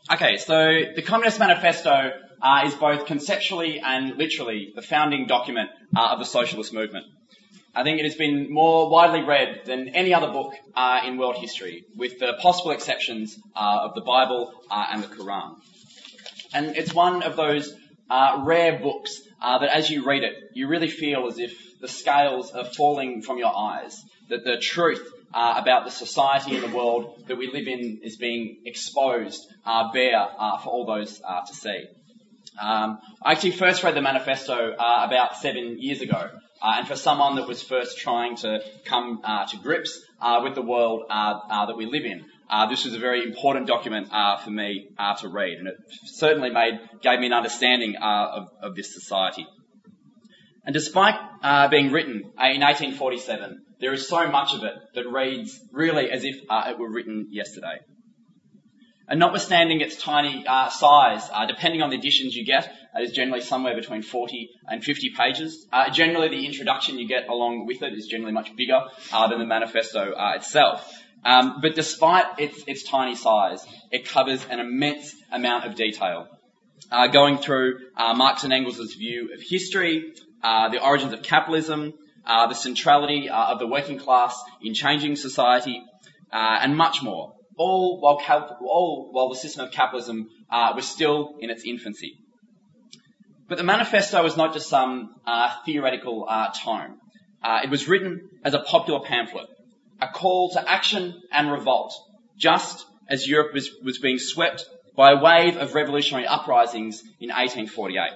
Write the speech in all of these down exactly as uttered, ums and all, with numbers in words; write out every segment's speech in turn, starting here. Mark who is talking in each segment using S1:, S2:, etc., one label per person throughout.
S1: Okay, so the Communist Manifesto uh, is both conceptually and literally the founding document uh, of the socialist movement. I think it has been more widely read than any other book uh, in world history, with the possible exceptions uh, of the Bible uh, and the Quran. And it's one of those uh, rare books uh, that as you read it, you really feel as if the scales are falling from your eyes, that the truth uh, about the society and the world that we live in is being exposed uh, bare uh, for all those uh, to see. Um, I actually first read the manifesto uh, about seven years ago. Uh, and for someone that was first trying to come uh, to grips uh, with the world uh, uh, that we live in, uh, this was a very important document uh, for me uh, to read, and it certainly made gave me an understanding uh, of, of this society. And despite uh, being written uh, in eighteen forty-seven, there is so much of it that reads really as if uh, it were written yesterday. And notwithstanding its tiny uh, size, uh, depending on the editions you get, it is generally somewhere between forty and fifty pages. Uh, generally, the introduction you get along with it is generally much bigger uh, than the manifesto uh, itself. Um, but despite its, its tiny size, it covers an immense amount of detail, uh, going through uh, Marx and Engels' view of history, uh, the origins of capitalism, uh, the centrality uh, of the working class in changing society, uh, and much more. All while, cap- all while the system of capitalism uh, was still in its infancy. But the manifesto was not just some uh, theoretical uh, tome. Uh, it was written as a popular pamphlet, a call to action and revolt, just as Europe was, was being swept by a wave of revolutionary uprisings in eighteen forty-eight.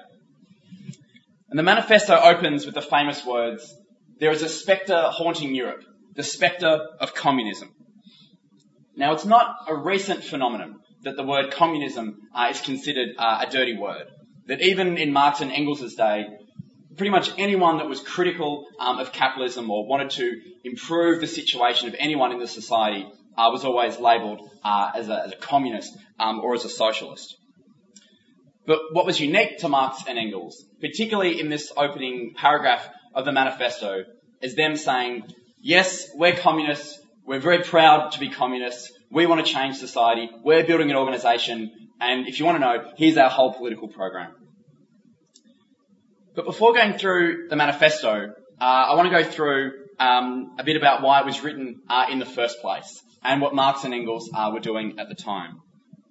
S1: And the manifesto opens with the famous words, "There is a spectre haunting Europe, the spectre of communism." Now, it's not a recent phenomenon that the word communism uh, is considered uh, a dirty word. That even in Marx and Engels' day, pretty much anyone that was critical um, of capitalism or wanted to improve the situation of anyone in the society uh, was always labelled uh, as, as a communist um, or as a socialist. But what was unique to Marx and Engels, particularly in this opening paragraph of the manifesto, is them saying, yes, we're communists, we're very proud to be communists, we want to change society, we're building an organisation, and if you want to know, here's our whole political program. But before going through the manifesto, uh, I want to go through um, a bit about why it was written uh, in the first place and what Marx and Engels uh, were doing at the time.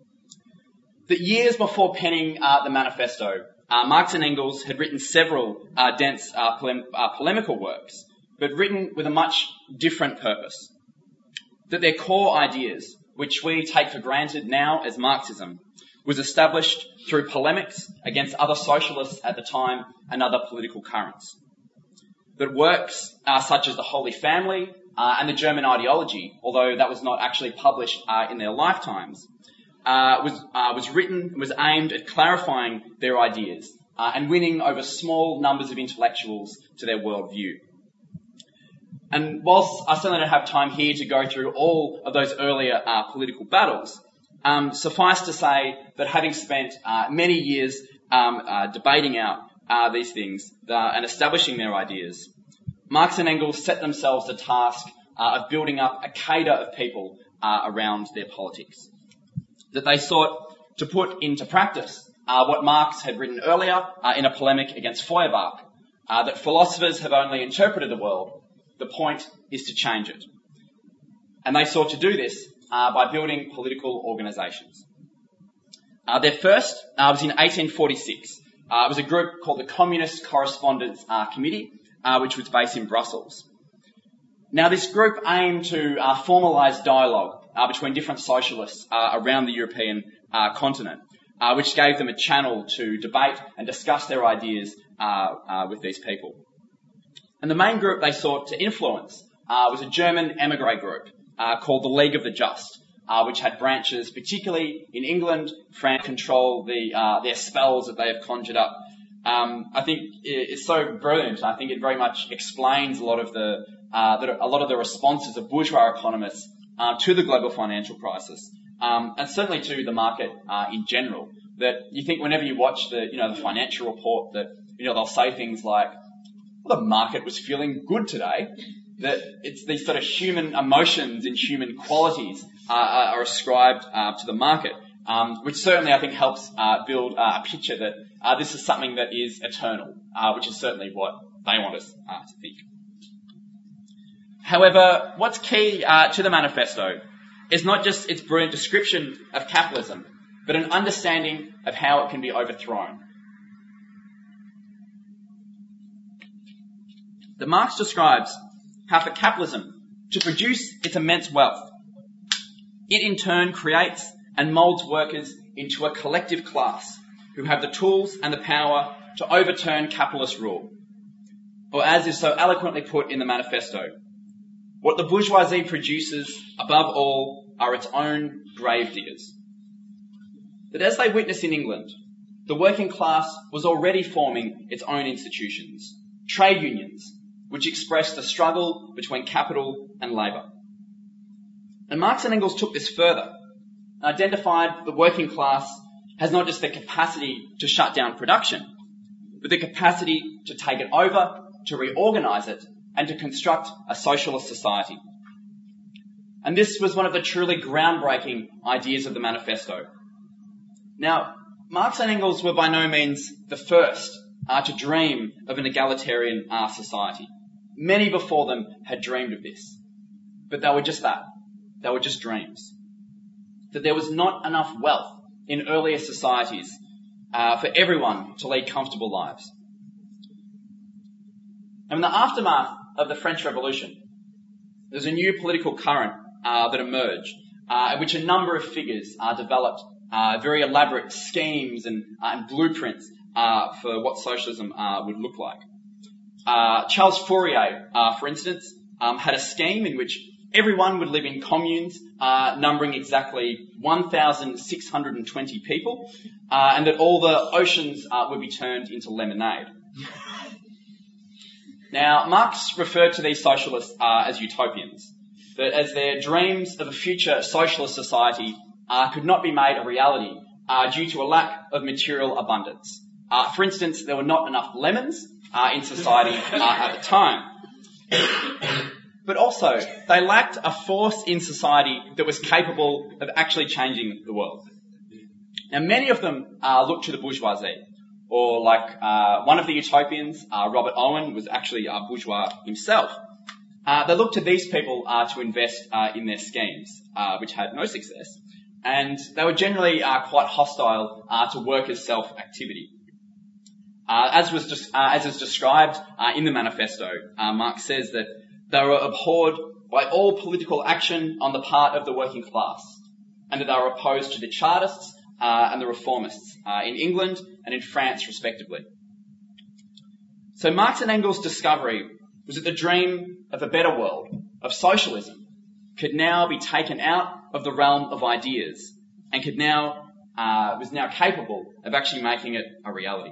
S1: The years before penning uh, the manifesto, uh, Marx and Engels had written several uh, dense uh, polem- uh, polemical works, but written with a much different purpose. That their core ideas, which we take for granted now as Marxism, was established through polemics against other socialists at the time and other political currents. That works uh, such as the Holy Family uh, and the German ideology, although that was not actually published uh, in their lifetimes, uh, was, uh, was written and was aimed at clarifying their ideas uh, and winning over small numbers of intellectuals to their worldview. And whilst I certainly don't have time here to go through all of those earlier uh, political battles, um, suffice to say that having spent uh, many years um, uh, debating out uh, these things uh, and establishing their ideas, Marx and Engels set themselves the task uh, of building up a cadre of people uh, around their politics. That they sought to put into practice uh, what Marx had written earlier uh, in a polemic against Feuerbach, uh, that philosophers have only interpreted the world. The point is to change it. And they sought to do this uh, by building political organisations. Uh, their first uh, was in eighteen forty-six. Uh, it was a group called the Communist Correspondence uh, Committee, uh, which was based in Brussels. Now, this group aimed to uh, formalise dialogue uh, between different socialists uh, around the European uh, continent, uh, which gave them a channel to debate and discuss their ideas uh, uh, with these people. And the main group they sought to influence uh, was a German emigre group uh, called the League of the Just, uh, which had branches particularly in England. France control the uh, their spells that they have conjured up. Um, I think it's so brilliant. I think it very much explains a lot of the uh, the, a lot of the responses of bourgeois economists uh, to the global financial crisis, um, and certainly to the market uh, in general. That you think whenever you watch the you know the financial report, that you know they'll say things like, the market was feeling good today, that it's these sort of human emotions and human qualities uh, are ascribed uh, to the market. um, which certainly I think helps uh, build uh, a picture that uh, this is something that is eternal, uh, which is certainly what they want us uh, to think. However, what's key uh, to the manifesto is not just its brilliant description of capitalism, but an understanding of how it can be overthrown. That Marx describes how for capitalism to produce its immense wealth, it in turn creates and moulds workers into a collective class who have the tools and the power to overturn capitalist rule. Or as is so eloquently put in the manifesto, what the bourgeoisie produces above all are its own gravediggers. That as they witnessed in England, the working class was already forming its own institutions, trade unions, which expressed the struggle between capital and labour. And Marx and Engels took this further and identified the working class has not just the capacity to shut down production, but the capacity to take it over, to reorganise it, and to construct a socialist society. And this was one of the truly groundbreaking ideas of the manifesto. Now, Marx and Engels were by no means the first uh, to dream of an egalitarian uh, society. Many before them had dreamed of this. But they were just that. They were just dreams. That there was not enough wealth in earlier societies uh, for everyone to lead comfortable lives. And in the aftermath of the French Revolution, there was a new political current uh, that emerged, uh, in which a number of figures uh, developed uh, very elaborate schemes and, uh, and blueprints uh, for what socialism uh, would look like. Uh, Charles Fourier, uh, for instance, um, had a scheme in which everyone would live in communes uh, numbering exactly one thousand six hundred twenty people, uh, and that all the oceans uh, would be turned into lemonade. Now, Marx referred to these socialists uh, as utopians, that as their dreams of a future socialist society uh, could not be made a reality uh, due to a lack of material abundance. Uh, for instance, there were not enough lemons uh, in society uh, at the time. But also, they lacked a force in society that was capable of actually changing the world. Now, many of them uh, looked to the bourgeoisie, or like uh, one of the utopians, uh, Robert Owen, was actually a bourgeois himself. Uh, they looked to these people uh, to invest uh, in their schemes, uh, which had no success, and they were generally uh, quite hostile uh, to workers' self-activity. Uh, as was just, uh, as is described uh, in the manifesto, uh, Marx says that they were abhorred by all political action on the part of the working class, and that they were opposed to the Chartists uh, and the Reformists uh, in England and in France, respectively. So Marx and Engels' discovery was that the dream of a better world, of socialism, could now be taken out of the realm of ideas and could now uh, was now capable of actually making it a reality.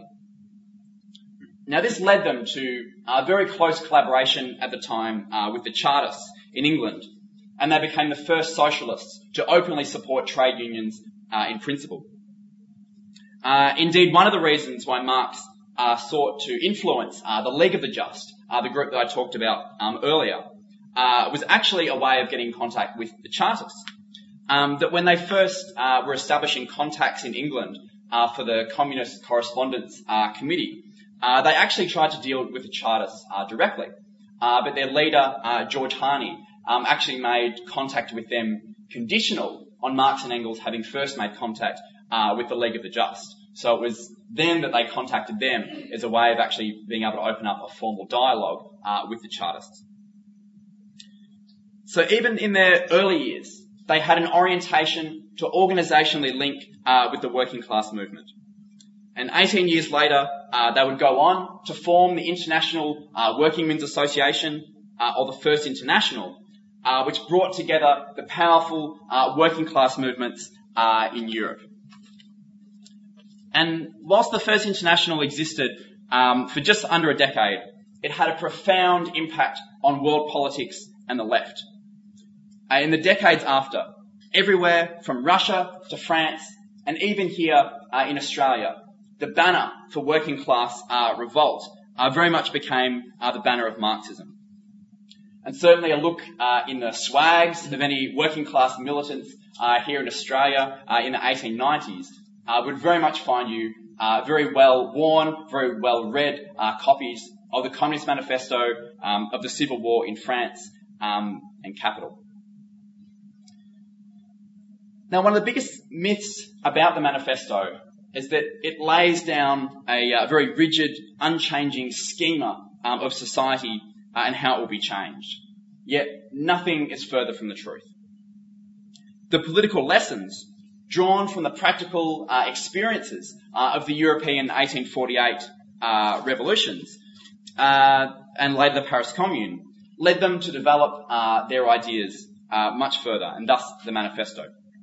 S1: Now, this led them to a very close collaboration at the time uh, with the Chartists in England, and they became the first socialists to openly support trade unions uh, in principle. Uh, indeed, one of the reasons why Marx uh, sought to influence uh, the League of the Just, uh, the group that I talked about um, earlier, uh, was actually a way of getting in contact with the Chartists. Um, that when they first uh, were establishing contacts in England uh, for the Communist Correspondence uh, Committee, Uh, they actually tried to deal with the Chartists uh, directly, uh, but their leader, uh, George Harney, um, actually made contact with them conditional on Marx and Engels having first made contact uh, with the League of the Just. So it was then that they contacted them as a way of actually being able to open up a formal dialogue uh, with the Chartists. So even in their early years, they had an orientation to organisationally link uh, with the working class movement. And eighteen years later, uh, they would go on to form the International uh, Working Men's Association, uh, or the First International, uh, which brought together the powerful uh, working class movements uh, in Europe. And whilst the First International existed um, for just under a decade, it had a profound impact on world politics and the left. Uh, in the decades after, everywhere from Russia to France, and even here uh, in Australia, the banner for working class uh, revolt uh, very much became uh, the banner of Marxism. And certainly a look uh, in the swags of any working class militants uh, here in Australia uh, in the eighteen nineties uh, would very much find you uh, very well worn, very well read uh, copies of the Communist Manifesto, um, of the Civil War in France um, and Capital. Now, one of the biggest myths about the manifesto is that it lays down a uh, very rigid, unchanging schema um, of society uh, and how it will be changed. Yet nothing is further from the truth. The political lessons drawn from the practical uh, experiences uh, of the European eighteen forty-eight uh, revolutions uh, and later the Paris Commune led them to develop uh, their ideas uh, much further, and thus the manifesto.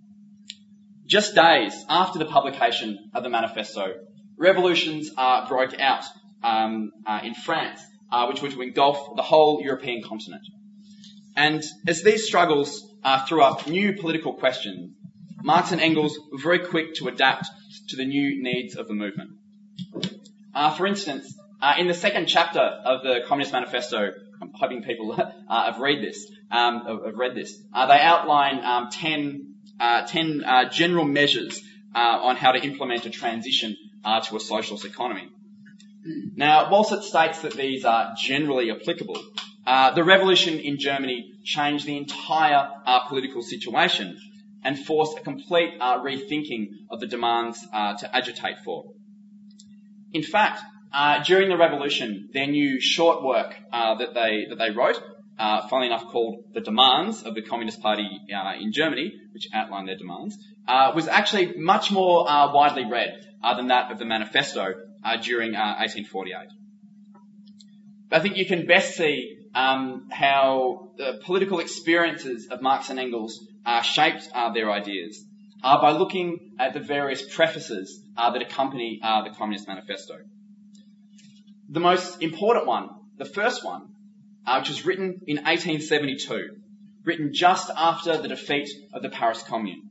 S1: Just days after the publication of the manifesto, revolutions uh, broke out um, uh, in France, uh, which were to engulf the whole European continent. And as these struggles uh, threw up new political questions, Marx and Engels were very quick to adapt to the new needs of the movement. Uh, for instance, uh, in the second chapter of the Communist Manifesto, I'm hoping people uh, have read this. Um, have read this. Uh, they outline um, ten, uh, ten uh, general measures uh, on how to implement a transition uh, to a socialist economy. Now, whilst it states that these are generally applicable, uh, the revolution in Germany changed the entire uh, political situation and forced a complete uh, rethinking of the demands uh, to agitate for. In fact, uh, during the revolution, their new short work uh, that they that they wrote, uh, funnily enough called The Demands of the Communist Party uh, in Germany, which outlined their demands, uh, was actually much more uh, widely read uh, than that of the manifesto uh, during uh, eighteen forty-eight. But I think you can best see um, how the political experiences of Marx and Engels uh, shaped uh, their ideas uh, by looking at the various prefaces uh, that accompany uh, the Communist Manifesto. The most important one, the first one, uh, which was written in eighteen seventy-two, written just after the defeat of the Paris Commune.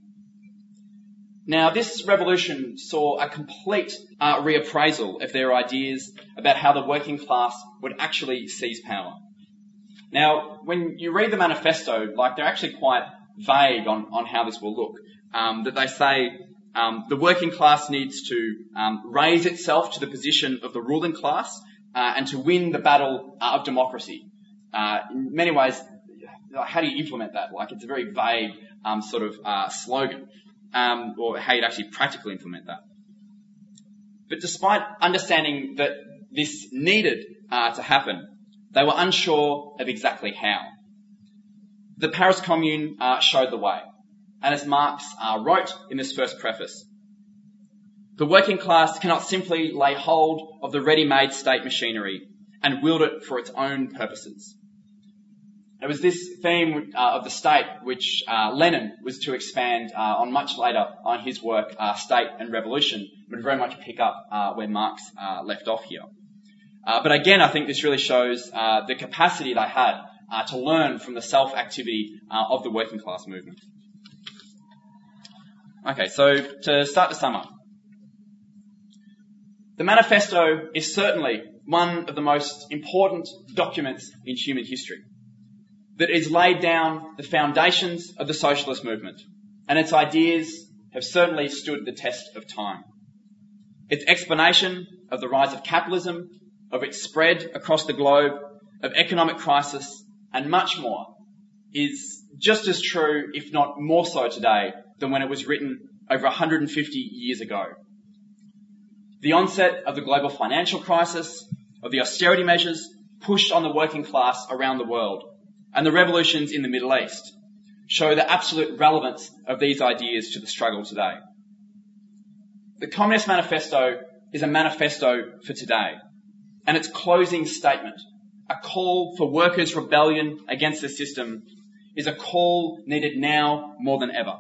S1: Now, this revolution saw a complete uh, reappraisal of their ideas about how the working class would actually seize power. Now, when you read the manifesto, like, they're actually quite vague on, on how this will look. Um, that they say um, the working class needs to um, raise itself to the position of the ruling class uh, and to win the battle uh, of democracy. Uh, in many ways, how do you implement that? Like, it's a very vague um, sort of uh, slogan. Um, or how you'd actually practically implement that. But despite understanding that this needed uh, to happen, they were unsure of exactly how. The Paris Commune uh, showed the way. And as Marx uh, wrote in this first preface, the working class cannot simply lay hold of the ready-made state machinery and wield it for its own purposes. It was this theme uh, of the state which uh, Lenin was to expand uh, on much later on his work, uh, State and Revolution, would very much pick up uh, where Marx uh, left off here. Uh, but again, I think this really shows uh, the capacity they had uh, to learn from the self-activity uh, of the working class movement. Okay, so to start to sum up. The manifesto is certainly one of the most important documents in human history, that is laid down the foundations of the socialist movement, and its ideas have certainly stood the test of time. Its explanation of the rise of capitalism, of its spread across the globe, of economic crisis, and much more, is just as true, if not more so today, than when it was written over one hundred fifty years ago. The onset of the global financial crisis, of the austerity measures pushed on the working class around the world, and the revolutions in the Middle East show the absolute relevance of these ideas to the struggle today. The Communist Manifesto is a manifesto for today, and its closing statement, a call for workers' rebellion against the system, is a call needed now more than ever.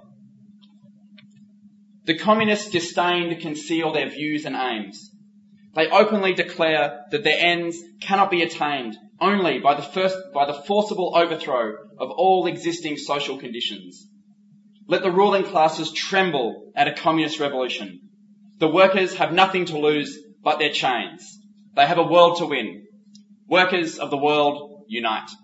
S1: The communists disdain to conceal their views and aims. They openly declare that their ends cannot be attained only by the first, by the forcible overthrow of all existing social conditions. Let the ruling classes tremble at a communist revolution. The workers have nothing to lose but their chains. They have a world to win. Workers of the world, unite.